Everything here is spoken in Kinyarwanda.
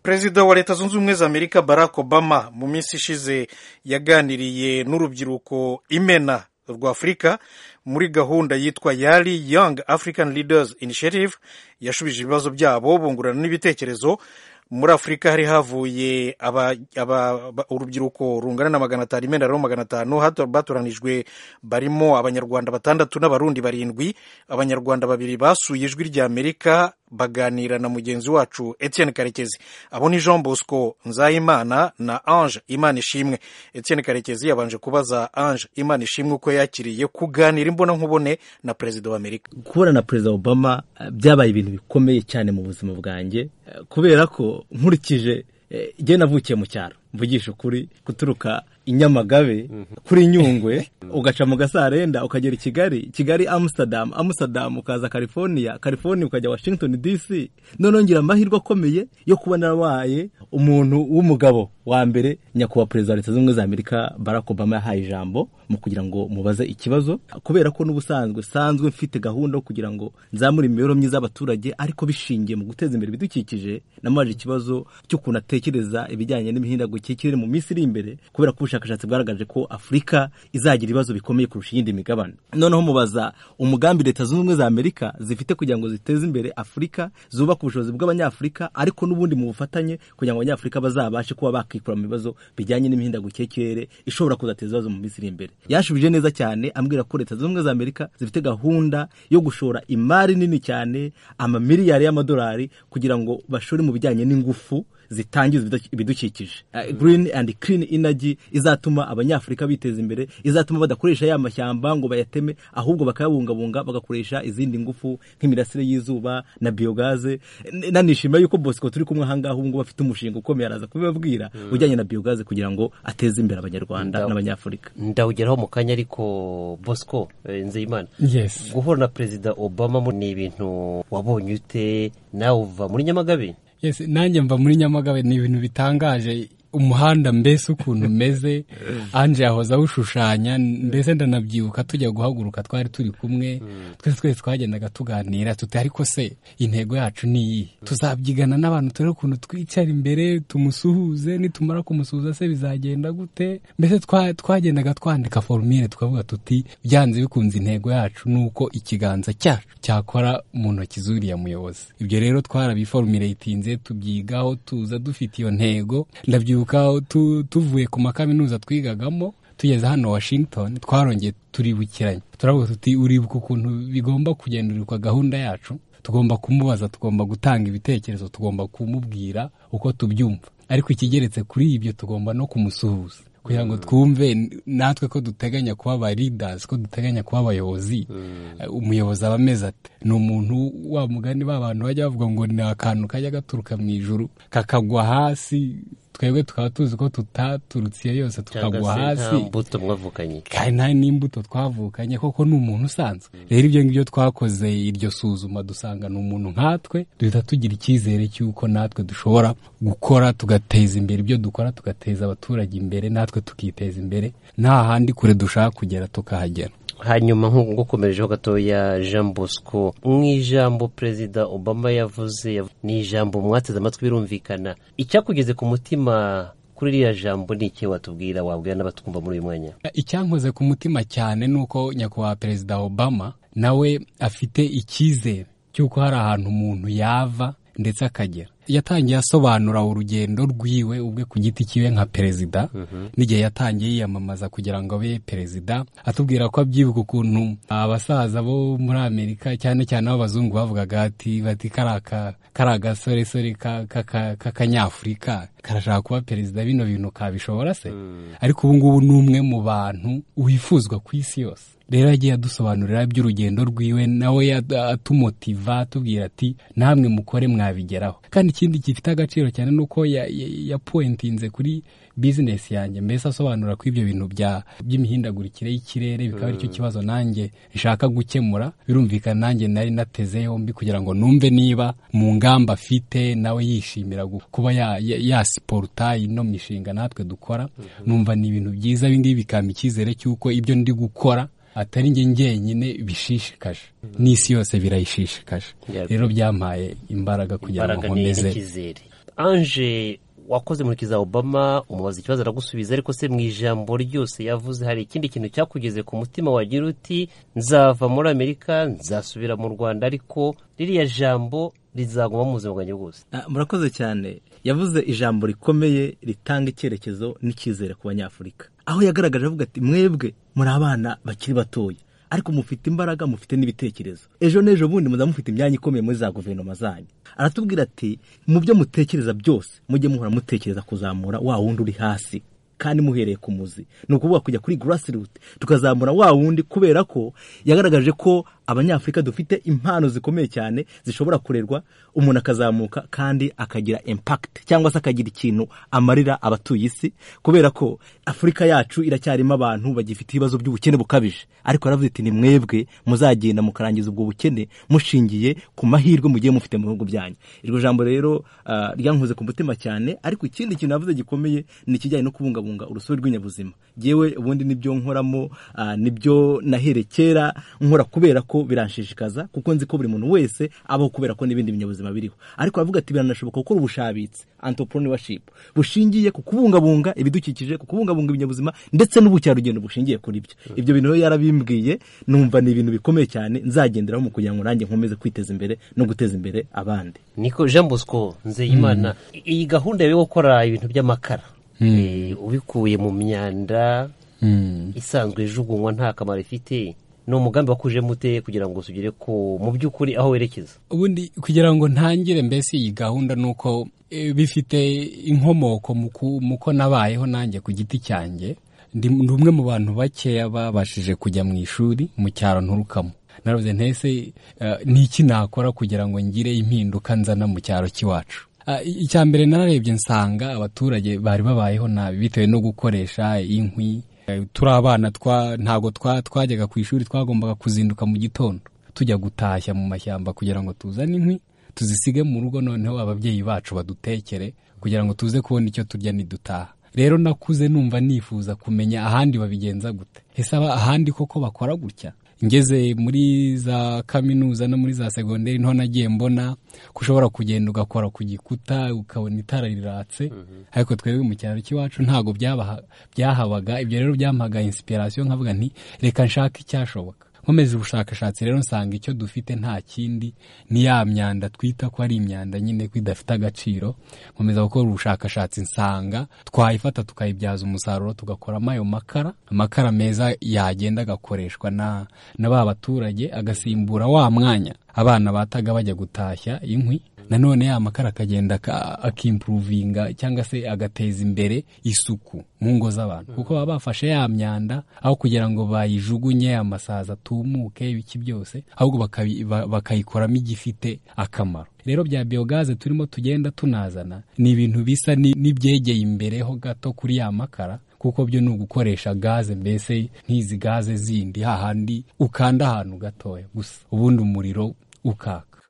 Perezida wa Leta Zunze Ubumwe za Amerika Barack Obama mu minsi ishize yaganiriye n'urubyiruko imena rwa Afurika muri gahunda yitwa Yali Young African Leaders Initiative. Yashubije ibibazo byabo bungurana n'ibitekerezo. Muri Afurika hari havuye urubyiruko rungana na 500 imena rero 500 batoranijwe, barimo abanyarwanda 6 n'abarundi 7. Abanyarwanda 2 basuye ijwi rya Amerika baganira na mugenzi wacu Etienne Karekezi. Abo ni Jean Bosco Nzayimana na Ange Imanishimwe. Etienne Karekezi yabanje kubaza Ange Imanishimwe uko yakiriye kuganira imbona nkubone na Perezida wa Amerika. Kubona na Perezida Obama byabaye ibintu bikomeye cyane mu buzima bwanjye, kubera ko nkurikije je navukiye mu cyaro, mvugisha ukuri, kuturuka Inyamagabe kuri Nyungwe ugaca mu Gasarenda ukagera Kigali Amsterdam ukaza California ukajya Washington DC. None ngira amahirwe akomeye yo kuba narabaye umuntu w'umugabo wa mbere nyakubahwa Perezida wa Leta Zunze Ubumwe za Amerika Barack Obama yahaye ijambo mu kugira ngo mubaze ikibazo, kubera ko n'ubusanzwe mfite gahunda yo kugira ngo nzamure imibereho myiza y'abaturage, ariko bishingiye mu guteza imbere ibidukikije. Namaje ikibazo cyo kunatekereza ibijyanye n'imihindagurikire mu minsi iri imbere, kubera ko ubushakashatsi bwaragaje ko Afurika izagira ibibazo bikomeye kurusha iyindi migabane. Noneho mubaza umugambi Leta Zunze Ubumwe za Amerika zifite kugira ngo ziteze imbere Afurika, zubaka ubushobozi bw'abanyafurika, ariko n'ubundi mu bufatanye kugira ngo abanyafurika bazabashe kuba bakikura mu bibazo bijyanye n'imihindagurikire ishobora kuzateza ibibazo mu minsi iri imbere. Yashubije neza cyane ambwira ko Leta Zunze Ubumwe za Amerika zifite gahunda yo gushora imari nini cyane, amamiliyari y'amadolari, kugira ngo bashore mu bijyanye n'ingufu zitangiza ibidukikije, green and clean energy, izatuma abanyafurika biteza imbere, izatuma badakoresha ya mashyamba ngo bayateme, ahubwo bakayabungabunga bagakoresha izindi ngufu nk'imirasire y'izuba na biogaze. Nanishima yuko Bosco turi kumwe ahangaho ngo bafite umushinga ukomeye araza kubibabwira ujyanye na biogaze kugira ngo ateze imbere abanyarwanda n'abanyafurika. Ndawugeraho mu kanya, ariko Bosco Nzeyimana, yes, guhura na Perezida Obama ni ibintu wabonye ute? Nawe uva muri Nyamagabe? Yes, nanjye mva muri Nyamagabe. Ni ibintu bitangaje, umuhanda mbese ukuntu umeze. Anje yahoza ushushanya, mbese ndanabyibuka tujya guhaguruka twari turi kumwe, twese twagendaga tuganira tuti ariko se intego yacu ni iyi, tuzabyigana n'abantu turi ukuntu twicara imbere tumusuhuze, nitumara kumusuhuza se bizagenda gute. Mbese twagendaga twandika formule tukavuga tuti byanze bikunze intego yacu nuko ikiganza cyacu cyakora mu ntoki zuriya muyobozi. Ibyo rero twarabiformulatinze tubyigaho tuza dufite iyo ntego. Ndabyibuka tuvuye ku makaminuza twigagamo tugeze hano Washington, twarongeye turibukiranye, turavuga tuti uribuka ukuntu bigomba kugenderirwa gahunda yacu, tugomba kumubaza, tugomba gutanga ibitekerezo, tugomba kumubwira uko tubyumva, ariko ikigeretse kuri ibyo tugomba no kumusuhuza kugira ngo twumve natwe ko duteganya kuba aba leaders, ko duteganya kuba abayobozi. Umuyobozi aba ameze ate? Ni umuntu wa mugani b'abantu bajya bavuga ngo ni akantu kajya gaturuka mu ijuru kakagwa hasi, twebwe tukaba tuzi ko tutaturutse yose tukagwa hasi, imbuto mwavukanye kandi nta n'imbuto twavukanye, koko ni umuntu usanzwe. Rero ibyo ngibyo twakoze iryo suzuma dusanga ni umuntu nkatwe, duhita tugira icyizere cy'uko natwe dushobora gukora tugateza imbere ibyo dukora, tugateza abaturage imbere, natwe tukiteza imbere, nta handi kure dushaka kugera tukahagera. Hanyuma nk'uko komerejeho gatoya, Jean Bosco, mw'ijambo Perezida Obama yavuze, ni ijambo mwateze amatwi birumvikana, icyakugeze ku mutima kuri iriya jambo ni iki watubwira, wabwira n'abatwumva muri uyu mwanya? Icyankoze ku mutima cyane nuko nyakubahwa Perezida Obama nawe afite icyizere cy'uko hari ahantu umuntu yava ndetse akagera. Yatangiye asobanura urugendo rwiwe ubwe ku giti kiwe nka perezida, n'igihe yatangiye yiyamamaza kugira ngo abe perezida, atubwira ko abyibuka ukuntu abasaza bo muri Amerika cyane cyane abazungu bavugaga bati kara gasoresore k'akanyafurika karashaka kuba perezida, bino bintu kabishobora se? Ariko ubu ngubu ni umwe mu bantu wifuzwa ku isi yose. Rero yagiye adusobanurira by'urugendo rwiwe, nawe atumotiva atubwira ati namwe mukore mwabigeraho. Kandi ikindi gifite agaciro cyane nuko yapointinze kuri business yanjye, mbese asobanura ko ibyo bintu by'imihindagurikire y'ikirere bikaba ari cyo kibazo nanjye nshaka gukemura. Birumvikana nanjye nari nateze yombi kugira ngo numve niba mu ngamba afite nawe yishimira kuba yasiporuta ino mishinga natwe dukora. Numva ni ibintu byiza, bindi bikampa icyizere cy'uko ibyo ndi gukora atari njyenyine bishishikaje, n'isi yose birayishishikaje. Rero byampaye imbaraga kugira ngo nkomeze. Ange wakoze muri kiza Obama umubaza ikibazo aragusubiza, ariko se mu ijambo ryose yavuze hari ikindi kintu cyakugeze ku mutima wagira uti nzava muri Amerika nzasubira mu Rwanda ariko ririya jambo rizaguma mu buzima bwanjye bwose? Murakoze cyane. Yavuze ijambo rikomeye ritanga icyerekezo n'icyizere ku banyafurika, aho yagaragaje avuga ati mwebwe muri abana bakiri batoya ariko mufite imbaraga, mufite n'ibitekerezo, ejo n'ejo bundi muza mufite imyanya ikomeye muri za guverinoma zanyu. Aratubwira ati mu byo mutekereza byose mujye muhora mutekereza kuzamura wa wundi uri hasi kandi muhereye ku muzi, ni ukuvuga kujya kuri grassroots tukazamura wa wundi, kubera ko yagaragaje ko abanyafurika dufite impano zikomeye cyane zishobora kurerwa, umuntu akazamuka kandi akagira impact cyangwa se akagira ikintu amarira abatuye isi, kubera ko Afurika yacu iracyarimo abantu bagifite ibibazo by'ubukene bukabije, ariko aravuze ati ni mwebwe muzagenda mukarangiza ubwo bukene mushingiye ku mahirwe mugiye mufite mu bihugu byanyu. Iryo jambo rero ryankoze ku mutima cyane. Ariko ikindi kintu navuze gikomeye ni ikijyanye no kubungabunga urusobe rw'inyabuzima. Jewe ubundi nibyo nkoramo, nibyo naherekera nkora kubera ko biranshishikaza, kuko nzi ko buri muntu wese abaho kubera ko n'ibindi binyabuzima biriho. Ariko avuga ati biranashoboka gukora ubushabitsi, entrepreneurship bushingiye ku kubungabunga ibidukikije, ku kubungabunga ibinyabuzima ndetse n'ubucyarugendo bushingiye kuri byo. Ibyo bintu yarabimbwiye, numva ni ibintu bikomeye cyane nzagenderaho mu kugira ngo nanjye nkomeze kwiteza imbere no guteza imbere abandi. Niko Jean Bosco Nzeyimana, iyi gahunda yo gukora ibintu by'amakara ubikuye mu myanda isanzwe ijugunywa nta kamaro ifite, ni umugambi wakuje mute kugira ngo usugire ko mu by'ukuri aho werekeza? Ubundi kugira ngo ntangire mbese iyi gahunda nuko bifite inkomoko muko nabayeho nanjye ku giti cyanjye. Ndi umwe mu bantu bakeya babashije kujya mu ishuri mu cyaro nturukamo. Naravuze ntese niki nakora kugira ngo ngire impinduka nzana mu cyaro kiwacu. Icya mbere nararebye nsanga abaturage bari babayeho nabi bitewe no gukoresha inkwi. Turi abana ntago twajyaga ku ishuri, twagombaga kuzinduka mu gitondo tujya gutashya mu mashyamba kugira ngo tuzane inkwi tuzisige mu rugo, noneho ababyeyi bacu badutekere kugira ngo tuze kubona icyo turya nidutaha. Rero nakuze numva nifuza kumenya ahandi babigenza gute, ese ahandi koko bakora gutya. Ngeze muri za kaminuza no muri za segonderi nto nagiye mbona kushobora kugenda ugakora ku gikuta ukabona itara riratse, ariko twebwe mu cyaro cy'iwacu ntago byahabaga. Ibyo rero byampaga inspiration, nkavuga nti reka nshaka icyashoboka. Nkomeza ubushakashatsi rero nsanga icyo dufite nta kindi ni ya myanda twita ko ari imyanda nyine ko idafite agaciro. Nkomeza gukora ubushakashatsi nsanga twayifata tukayibyaza umusaruro tugakoramo ayo amakara meza yagenda agakoreshwa na ba baturage, agasimbura wa mwanya abana bataga bajya gutashya inkwi. Nanone ya makara akagenda akimprovinga cyangwa se agateza imbere isuku mu ngo z'abantu, kuko baba bafashe ya myanda aho kugira ngo bayijugunye amasaza tumuke ibiki byose, ahubwo bakayikoramo igifite akamaro. Rero bya biogaze turimo tugenda tunazana ni ibintu bisa n'ibyegeye imbereho gato kuri ya makara, kuko byo ni ugukoresha gaze, mbese nk'izi gaze zindi hahandi ukanda ahantu gatoya gusa ubundi umuriro ukaka.